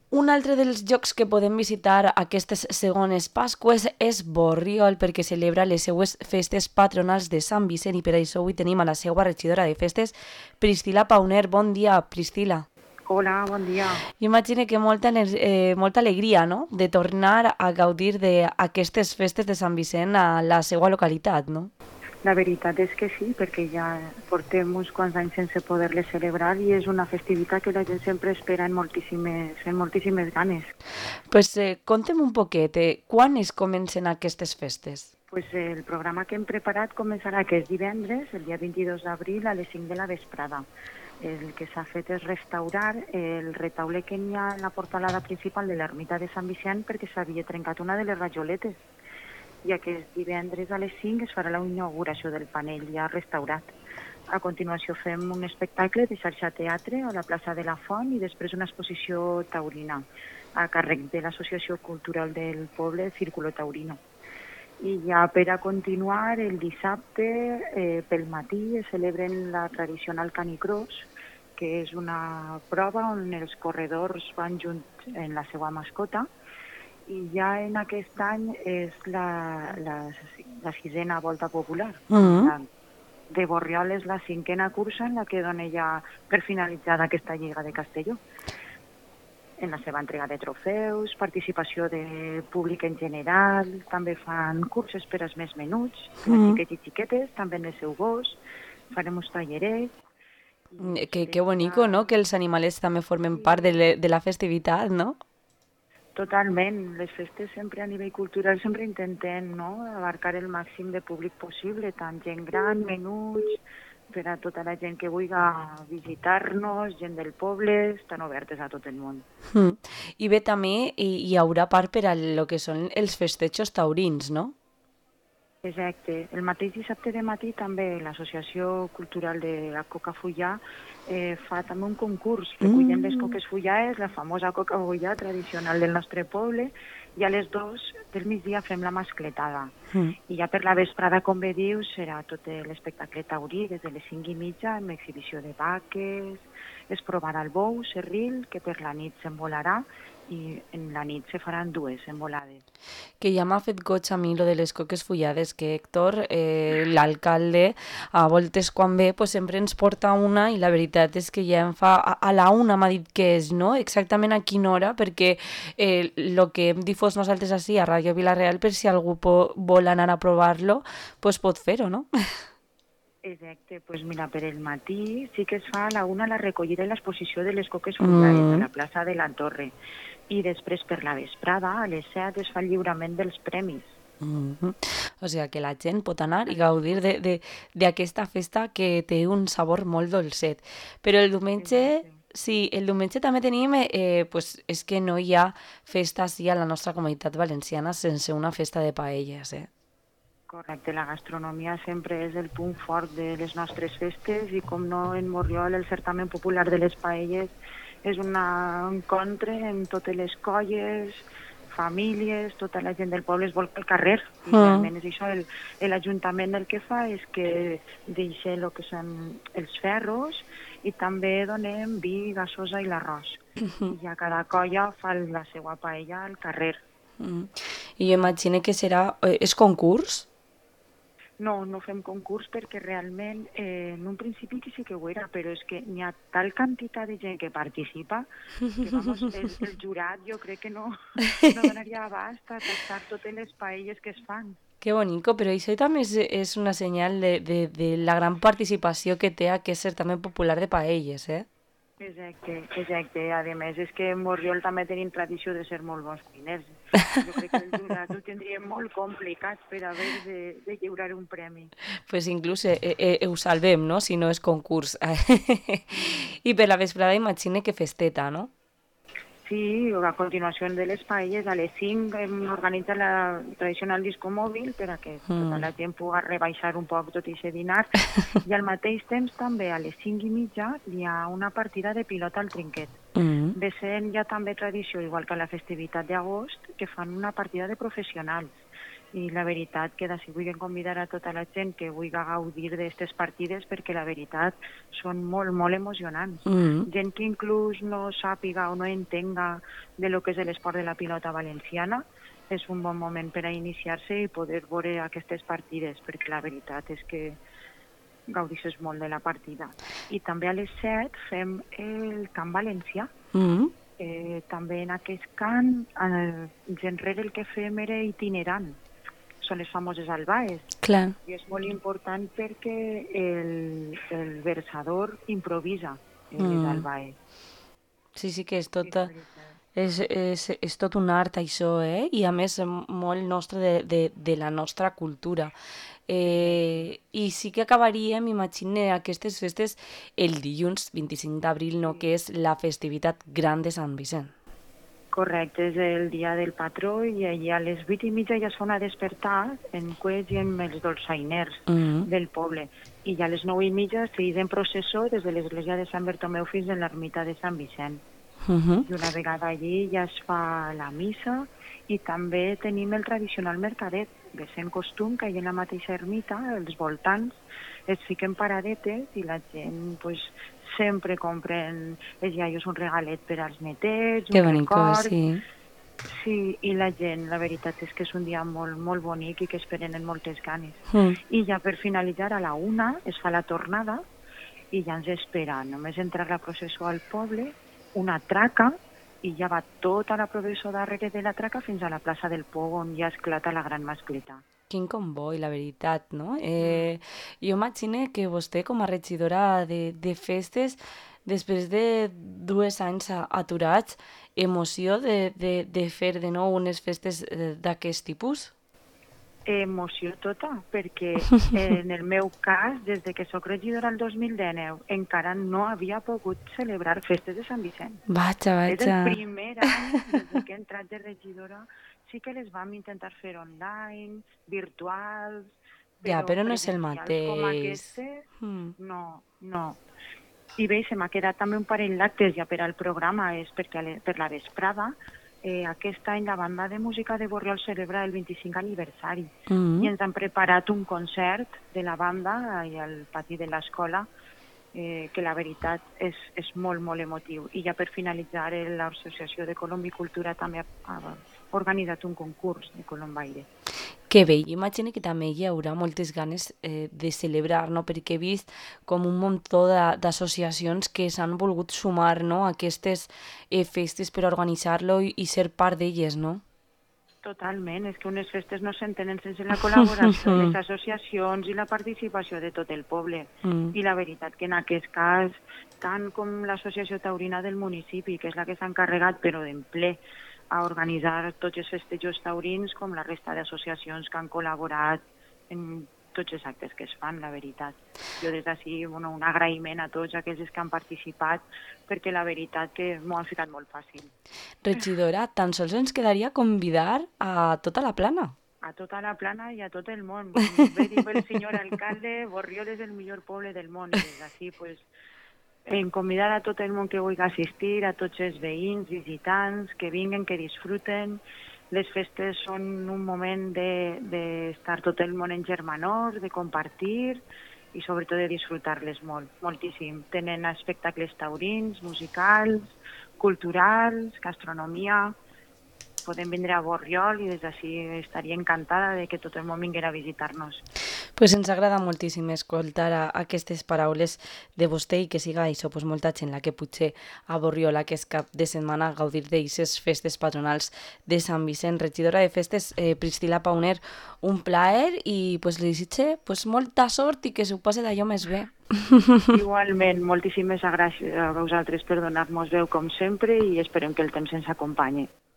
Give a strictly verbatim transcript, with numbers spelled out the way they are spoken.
Un altre dels llocs que podem visitar aquestes segones Pasqües és Borriol, perquè celebra les seues festes patronals de Sant Vicent, i per això avui tenim a la seva regidora de festes, Priscila Pauner. Bon dia, Priscila. Hola, bon dia. Jo imagino que molta, eh, molta alegria, no?, de tornar a gaudir d'aquestes festes de Sant Vicent a la seva localitat, no? La veritat és que sí, perquè ja portem uns quants anys sense poder-les celebrar i és una festivitat que la gent sempre espera en moltíssimes, en moltíssimes ganes. Pues eh, conta'm un poquet, eh, quan es comencen aquestes festes? Pues el programa que hem preparat començarà aquest divendres, el dia vint-i-dos d'abril, a les cinc de la vesprada. El que s'ha fet és restaurar el retaule que hi ha en la portalada principal de l'ermita de Sant Vicent perquè s'havia trencat una de les rajoletes. I aquest divendres a les cinc es farà la inauguració del panell ja restaurat. A continuació fem un espectacle de xarxa teatre a la plaça de la Font i després una exposició taurina a càrrec de l'Associació Cultural del Poble, Círculo Taurino. I ja per a continuar, el dissabte eh, pel matí es celebren la tradicional canicross, que és una prova on els corredors van junts en la seva mascota, i ja en aquest any és la, la, la sisena volta popular. Mm-hmm. La de Borriol és la cinquena cursa en la que dona ja per finalitzada aquesta Lliga de Castelló. En la seva entrega de trofeus, participació de públic en general, també fan curses per als més menuts, per a xiquets i xiquetes, també en el seu gos, farem uns tallerets. Que, que bonico, no?, que els animalets també formen part de, le, de la festivitat, no? Totalment. Les festes sempre a nivell cultural sempre intentem, no?, abarcar el màxim de públic possible, tant gent gran, menuts, per a tota la gent que vulgui visitar-nos, gent del poble, estan obertes a tot el món. Mm. I bé, també hi, hi haurà part per a lo que són els festejos taurins, no? Exacte. El mateix dissabte de matí també l'Associació Cultural de la Coca Fullà eh, fa també un concurs. Recullen mm. les coques fullades, la famosa coca fullà tradicional del nostre poble, i a les dos del migdia fem la mascletada. Mm. I ja per la vesprada, com bé dius, serà tot l'espectacle taurí des de les cinc i mitja, amb exhibició de vaques, es provarà el bou, serril, que per la nit s'envolarà, i en la nit se faran dues envolades. Que ja m'ha fet goig a mi lo de les coques fullades, que Héctor, eh, l'alcalde, a voltes quan ve, pues sempre ens porta una, i la veritat és que ja em fa... A, a la una m'ha dit que és, no?, exactament a quina hora, perquè eh, lo que hem difós nosaltres així a Ràdio Vila-real, per si algú po, vol anar a provar-lo, pues pot fer-ho, no? Exacte, doncs pues mira, per el matí sí que es fa a la una la recollida i l'exposició de les coques fullades mm. a la plaça de la Torre. I després per la vesprada, a les set, es fa el lliurament dels premis. Mm-hmm. O sigui que la gent pot anar i gaudir d'aquesta festa que té un sabor molt dolcet. Però el diumenge, sí, el diumenge també tenim, eh, pues és que no hi ha festa així a la nostra comunitat valenciana sense una festa de paelles, eh? Correcte, la gastronomia sempre és el punt fort de les nostres festes i com no en Borriol el certamen popular de les paelles és un encontre en totes les colles, famílies, tota la gent del poble es vol pel carrer. I mm. realment és això, l'Ajuntament el que fa és que deixa el que són els ferros i també donem vi, gasosa i l'arròs. Mm-hmm. I a cada colla fa la seva paella al carrer. Mm. I jo imagino que serà... És concurs? No, no fem concurs perquè realment eh, en un principi que sí que ho era, però és que n'hi ha tal quantitat de gent que participa que vamos, el, el jurat jo crec que no, no donaria abast a tastar totes les paelles que es fan. Que bonico, però això també és, és una senyal de, de, de la gran participació que té aquest certamen popular de paelles, eh? Exacte, exacte. A més, és que en Borriol també tenim tradició de ser molt bons cuiners. Jo crec que el jurat ho tindríem molt complicat per haver de, de lliurar un premi. Pues inclús eh, eh, ho salvem, no?, si no és concurs. I per la vesprada imagine que festeta, no? Sí, a continuació de les paelles, a les cinc hem organitzat la tradicional disco mòbil per a que mm. tota la gent pugui rebaixar un poc tot i dinar. I al mateix temps també a les cinc i mitja hi ha una partida de pilota al trinquet. Mm. Ve sent ja també tradició, igual que a la festivitat d'agost, que fan una partida de professionals. I la veritat que d'ací vull convidar a tota la gent que vulgui gaudir d'aquestes partides perquè la veritat són molt, molt emocionants. Mm. Gent que inclús no sàpiga o no entenga de lo que és l'esport de la pilota valenciana, és un bon moment per a iniciar-se i poder veure aquestes partides, perquè la veritat és que gaudisses molt de la partida. I també a les set fem el Camp Valencià. Mm. Eh, també en aquest camp, eh, genrere el que fem era itinerant. Són les famoses albaes. Clar. I és molt important perquè el, el versador improvisa en les Mm. albaes. Sí, sí que és tot, I la veritat. és, és, és tot un art, això, eh? I a més, m- molt nostre de, de, de la nostra cultura. Eh, I sí que acabaríem, m'imagine, aquestes festes el dilluns vint-i-cinc d'abril, no? Que és la festivitat gran de Sant Vicent. Correcte, és el dia del patró i allà a les vuit i mitja ja es fa una despertar en coets i amb els dolçainers Mm. del poble. I ja a les nou i mitja seguís en processó des de l'església de Sant Bertomeu fins a l'ermita de Sant Vicent. Mhm. I una vegada allí ja es fa la missa i també tenim el tradicional mercadet, que és en costum que allà en la mateixa ermita, els voltants, es fiquen paradetes i la gent pues, sempre compren els iaios un regalet per als netets, Que un bonico, record. sí. Sí, i la gent, la veritat és que és un dia molt, molt bonic i que esperen amb moltes ganes. Mm. I ja per finalitzar, a la una es fa la tornada i ja ens espera només entrar la processó al poble, una traca, i ja va tota la processó darrere de la traca fins a la plaça del Pou, on ja esclata la gran mascleta. Quin comboi, la veritat, no? Eh, jo imagine que vostè, com a regidora de, de festes, després de dos anys a- aturats, emoció de, de, de fer de nou unes festes eh, d'aquest tipus? Emoció tota, perquè en el meu cas, des de que sóc regidora el dos mil dinou, encara no havia pogut celebrar festes de Sant Vicent. Vaja, És el vaja. primer any des de que he entrat de regidora, sí que les vam intentar fer online, virtuals, Ja, però no és el presencials com mateix. aquestes, Mm. no, no. I bé, se m'ha quedat també un parell d'actes ja per al programa, és perquè a le- per la vesprada, eh, aquest any la banda de música de Borriol celebra el vint-i-cinquè aniversari Mm. i ens han preparat un concert de la banda i al pati de l'escola, eh, que la veritat és, és molt, molt emotiu. I ja per finalitzar, eh, l'Associació de Colom i Cultura també ha, ha organitzat un concurs de colombaire. Que bé, jo imagino que també hi haurà moltes ganes eh, de celebrar, no? Perquè he vist com un muntó de- d'associacions que s'han volgut sumar, no? A aquestes eh, festes per organitzar-lo i, i ser part d'elles, no? Totalment, és que unes festes no s'entenen sense la col·laboració de les associacions i la participació de tot el poble. Mm. I la veritat que en aquest cas, tant com l'Associació Taurina del municipi, que és la que s'ha encarregat, però d'en ple, a organitzar tots els festejos taurins, com la resta d'associacions que han col·laborat en tots els actes que es fan, la veritat. Jo des d'ací, bueno, un agraïment a tots aquells que han participat, perquè la veritat que m'ho han ficat molt fàcil. Regidora, tan sols ens quedaria convidar a tota la plana. A tota la plana i a tot el món. Bé diu el senyor alcalde, Borriol és el millor poble del món. I des d'ací, pues, en convidar a tot el món que vulgui assistir, a tots els veïns, visitants, que vinguen, que disfruten. Les festes són un moment de- d'estar tot el món en germanor, de compartir i sobretot de disfrutar-les molt, moltíssim. Tenen espectacles taurins, musicals, culturals, gastronomia. Podem vindre a Borriol i des d'ací estaria encantada de que tot el món vinguera a visitar-nos. Pues ens agrada moltíssim escoltar a, aquestes paraules de vostè i que siga això, pues, molta gent la que potser a Borriol aquest cap de setmana gaudir d'aquestes festes patronals de Sant Vicent. Regidora de festes, eh, Priscila Pauner, un plaer i pues, li desitge pues, molta sort i que s'ho passe d'allò més bé. Igualment, moltíssimes gràcies a vosaltres per donar-nos veu com sempre i esperem que el temps ens acompanyi.